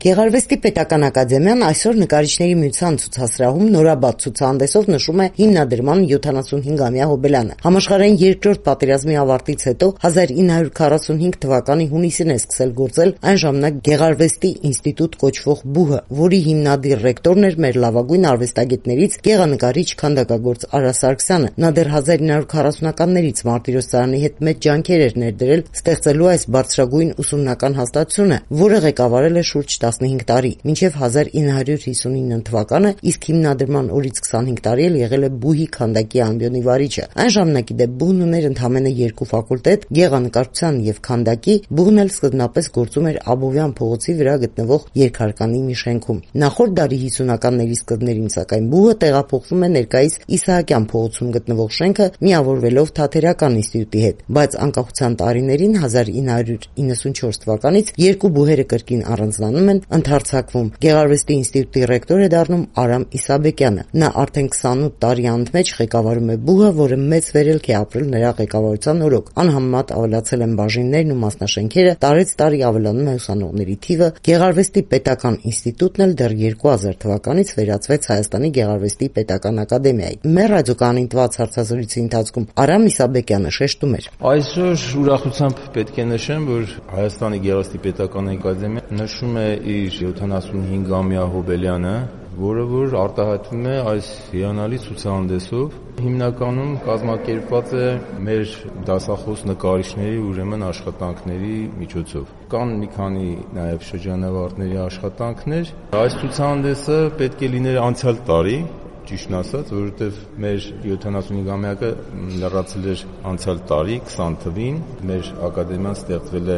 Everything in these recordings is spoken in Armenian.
Գեղարվեստի պետական ակադեմիան այսօր Նկարիչների միության ցուցասրահում նորաբաց ցուցահանդեսով նշում է հիմնադրման 75-ամյա հոբելյանը։ Համաշխարհային երկրորդ պատերազմի ավարտից հետո 1945 թվականի հունիսին է սկսել գործել այն ժամանակ Գեղարվեստի ինստիտուտ կոչվող բուհը, որի հիմնադիր ռեկտորն էր մեր լավագույն արվեստագետներից գեղանկարիչ քանդակագործ Արա Սարգսյանը։ Նա դեռ 1940-ականներից Մարտիրոս Սարյանի հետ մեծ ջանքեր էր ներդրել ստեղծելու այս բարձրագույն ուսումնական հաստատությունը, որը ղեկավարել է շուրջ 15 տարի, մինչև 1959 թվականը, իսկ հիմնադրման օրից 25 տարի էլ եղել է բուհի քանդակի ամբիոնի վարիչը։ Այն ժամանակի դեպ բուհն ուներ ընդամենը 2 ֆակուլտետ՝ գեղանկարչության եւ քանդակի։ Բուհն էլ սկզբնապես գործում էր Աբովյան փողոցի վրա գտնվող երկհարկանի մի շենքում։ Նախորդ դարի 50-ականների սկզբներին, սակայն բուհը տեղափոխվում է ներկայիս Իսահակյան փողոցում գտնվող շենքը, միավորվելով Թատերական ինստիտուտի հետ, բայց անկախության տարիներին 1994 թվականից երկու բուհերը կրկին առանձնանում են, ընդհարձակվում։ Գեղարվեստի ինստիտուտի ռեկտոր է դառնում Արամ Իսաբեկյանը։ Նա արդեն 28 տարի անընդմեջ ղեկավարում է բուհը, որը մեծ վերելք է ապրել նրա ղեկավարության օրոք։ Անհամեմատ ավելացել են բաժիններն ու մասնաշենքերը, տարեցտարի ավելանում է ուսանողների թիվը։ Գեղարվեստի պետական ինստիտուտն էլ դեռ 2000 թվականից վերածվեց Հայաստանի Գեղարվեստի պետական ակադեմիայի։ Մեր ռադիոկայանին տված հարցազրույցի ընթացքում Արամ Իսաբեկյանը շեշտում էր. Այսօր ուրախությամբ պետք է նշեմ, որ Հայաստանի Գեղարվեստի պետական ակադեմիան նշում է իր 75-ամյա հոբելյանը, որը որ արտահայտվում է այս հիանալի ցուցահանդեսով։ Հիմնականում կազմակերպված է մեր դասախոս նկարիչների ուրեմն աշխատանքների միջոցով։ Կան մի քանի նաև շրջանավարտների աշխատանքներ։ Այս ցուցահանդեսը պետք է լիներ անցյալ տարի, ճիշտն ասած, որովհետև մեր 75-ամյակը լրացել էր անցյալ տարի 20 թվին, մեր ակադեմիան ստեղծվել է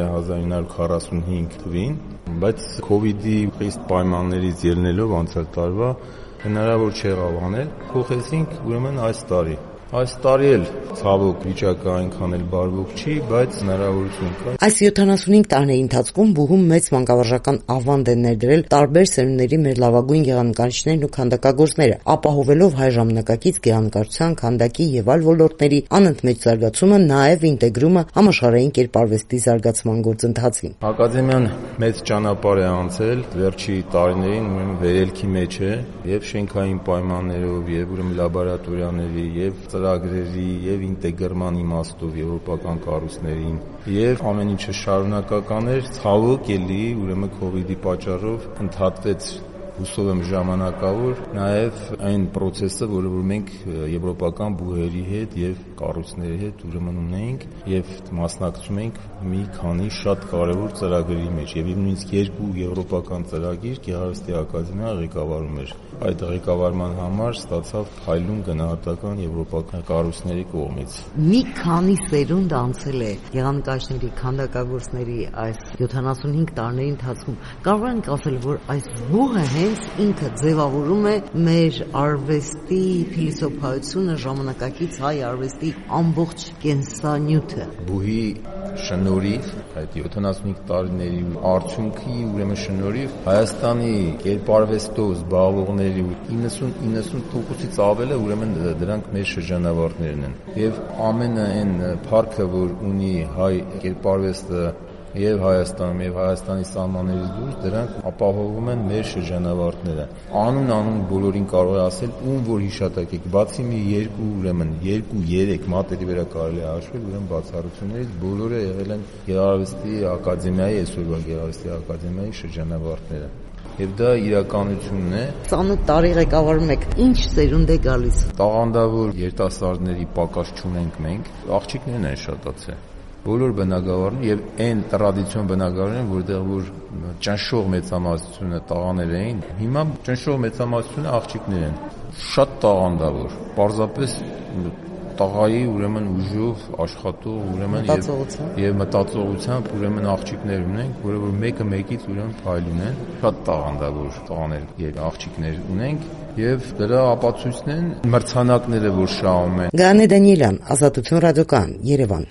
1945 թվին, բայց COVID-ի խիստ պայմաններից ելնելով անցյալ տարվա հնարավոր չեղավ անել, փոխեցինք ուրեմն այս տարի։ Այս տարի էլ ցավոք վիճակը այնքան էլ բարվոք չի, բայց հնարավորություն կա։ Այս 75 տարիների ընթացքում բուհում մեծ մանկավարժական ավանդ են ներդրել տարբեր սերունդների մեր լավագույն գեղանկարիչներն ու քանդակագործները, ապահովելով հայ ժամանակակից գեղանկարչության, քանդակի եւ այլ ոլորտների անընդմեջ զարգացումը, նաեւ ինտեգրումը համաշխարհային կերպարվեստի զարգացման գործընթացին։ Ակադեմիան մեծ ճանապարհ է անցել, վերջի տարիներին ուրեմն վերելքի մեջ է եւ շենքային պայմաններով, եւ ուրեմն լաբորատորիաների, եւ ծրագրերի եւ ինտեգրման իմաստով եվրոպական կառույցներին եւ ամեն ինչը շարունակական էր, ցավոք էլի ուրեմն COVID-ի պատճառով ընդհատվեց, հուսով եմ ժամանակավոր, նաև այն process-ը, որը որ մենք եվրոպական բուհերի հետ եւ կառույցների հետ ուրեմն ունենք եւ մասնակցում ենք մի քանի շատ կարեւոր ծրագրերի մեջ եւ նույնիսկ 2 եվրոպական ծրագիր Գեղարվեստի ակադեմիան ղեկավարում էր։ Այդ ղեկավարման համար ստացավ փայլուն գնահատական եվրոպական կառույցների կողմից։ Մի քանի սերունդ անցել է գեղանկարիչների, քանդակագործների այս 75 տարիների ընթացքում։ Կարող ենք ասել, որ այս բուհը հենց ինքը ձևավորում է մեր արվեստի փիլիսոփայությունը, ժամանակակից հայ արվեստի ամբողջ կենսանյութը։ Բուհի շնորհիվ, այդ 75 տարիների արդյունքի ուրեմն շնորհիվ Հայաստանի կերպարվեստով զբաղվողների 90%-ից ավելը ուրեմն դրանք մեր շրջանավարտներն են։ Եվ ամենը այն փառքը, որ ունի հայ կերպարվեստը եւ Հայաստանում եւ Հայաստանի սահմաններից դուրս, դրանք ապահովում են մեր շրջանավարտները։ Անուն բոլորին կարող է ասել, ում որ հիշատակեք, բացի մի 2-3 մատերի վրա կարելի է հաշվել, ուրեմն բացառություններից բոլորը եղել են Գեղարվեստի ակադեմիայի, այսօրվա Գեղարվեստի ակադեմիայի շրջանավարտները։ Եվ դա իրականությունն է։ 28 տարի ղեկավարում եք, ինչ սերունդ է գալիս։ Տաղանդավոր երիտասարդների պակաս չունենք մենք, աղջիկներն են շատացել։ Բոլոր բնակավարներն եւ այն տրադիցիոն բնակավարներն, որտեղ որ ճնշող մեծամասնությունը տղաներ էին, հիմա ճնշող մեծամասնությունը աղջիկներ են։ Շատ տաղանդավոր, պարզապես տղայի ուրեմն ուժով աշխատող ուրեմն եւ մտածողությամբ ուրեմն աղջիկներ ունենք, որը որ մեկը մեկից ուրեմն փայլուն են, շատ տաղանդավոր տղաներ եւ աղջիկներ ունենք եւ դրա ապացույցն են մրցանակները, որ շահում են։ Գանե Դանիելյան, Ազատություն ռադիոկայան, Երևան։